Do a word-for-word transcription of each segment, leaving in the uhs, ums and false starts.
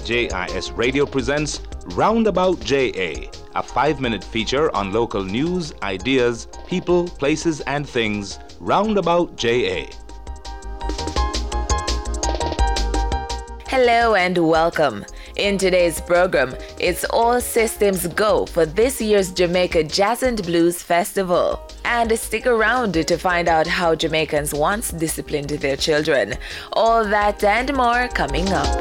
J I S Radio presents Roundabout J A, a five-minute feature on local news, ideas, people, places, and things. Roundabout J A. Hello and welcome. In today's program, it's all systems go for this year's Jamaica Jazz and Blues Festival. And stick around to find out how Jamaicans once disciplined their children. All that and more coming up.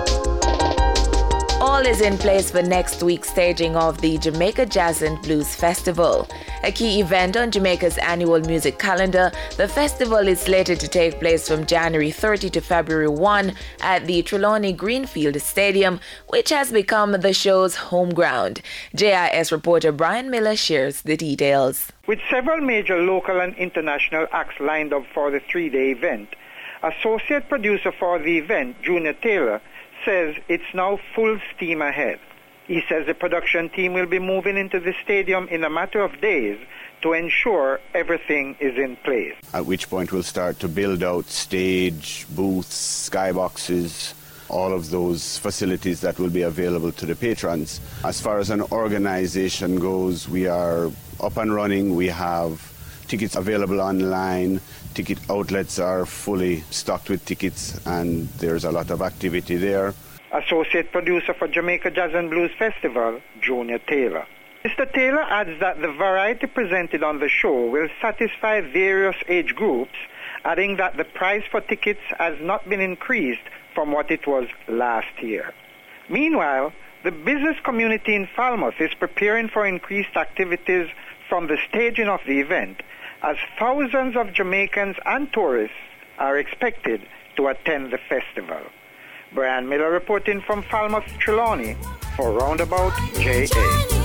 All is in place for next week's staging of the Jamaica Jazz and Blues Festival. A key event on Jamaica's annual music calendar, the festival is slated to take place from January thirtieth to February first at the Trelawney Greenfield Stadium, which has become the show's home ground. J I S reporter Brian Miller shares the details. With several major local and international acts lined up for the three-day event, associate producer for the event, Junior Taylor, says it's now full steam ahead. He says the production team will be moving into the stadium in a matter of days to ensure everything is in place. At which point we'll start to build out stage, booths, skyboxes, all of those facilities that will be available to the patrons. As far as an organization goes, we are up and running. We have tickets available online. Ticket outlets are fully stocked with tickets, and there's a lot of activity there. Associate producer for Jamaica Jazz and Blues Festival, Junior Taylor. Mister Taylor adds that the variety presented on the show will satisfy various age groups, adding that the price for tickets has not been increased from what it was last year. Meanwhile, the business community in Falmouth is preparing for increased activities from the staging of the event, as thousands of Jamaicans and tourists are expected to attend the festival. Brian Miller reporting from Falmouth, Trelawney for Roundabout J A.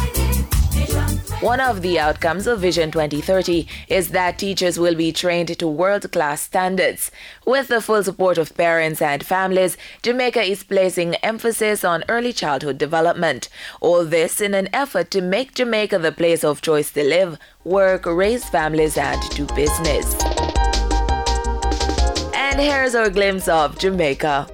One of the outcomes of Vision twenty thirty is that teachers will be trained to world-class standards. With the full support of parents and families, Jamaica is placing emphasis on early childhood development. All this in an effort to make Jamaica the place of choice to live, work, raise families, and do business. And here's our glimpse of Jamaica.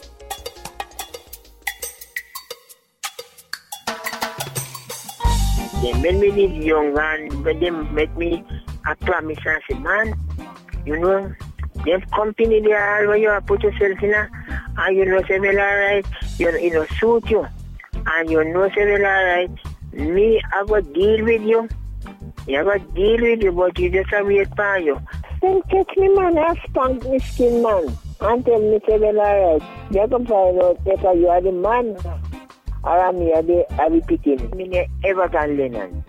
They made me live young, and when they make me a promise and say, man, you know, them company there, when you put yourself in a, and you know, say, well, all right, you know, you know, suit you, and you know, say, well, all right, me, I go deal with you, I go deal with you, but you just a wait for you. Then catch me, man, I spank me skin, man, and tell me, say, well, all right, you can find out if you are the man. Or me, I be, I be picking. Me never can Lennon.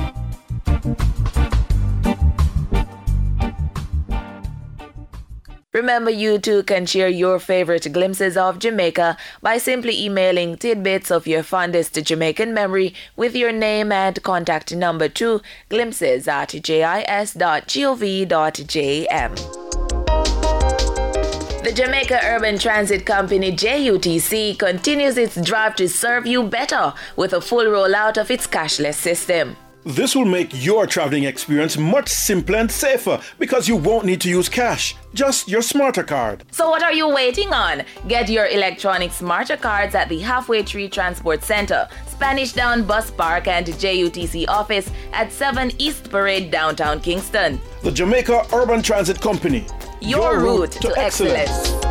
Remember, you too can share your favorite glimpses of Jamaica by simply emailing tidbits of your fondest Jamaican memory with your name and contact number to glimpses at jis dot gov dot jm. The Jamaica Urban Transit Company, J U T C, continues its drive to serve you better with a full rollout of its cashless system. This will make your traveling experience much simpler and safer because you won't need to use cash, just your Smarter Card. So what are you waiting on? Get your electronic Smarter Cards at the Halfway Tree Transport Center, Spanish Down Bus Park, and J U T C office at seven East Parade, downtown Kingston. The Jamaica Urban Transit Company. Your, your route, route to, to excellence. excellence.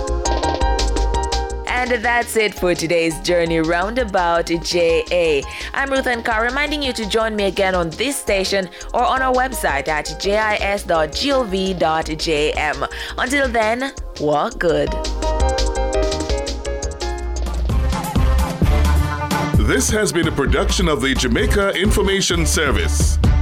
And that's it for today's journey roundabout J A. I'm Ruth Ankar, reminding you to join me again on this station or on our website at jis dot gov dot jm. Until then, walk good. This has been a production of the Jamaica Information Service.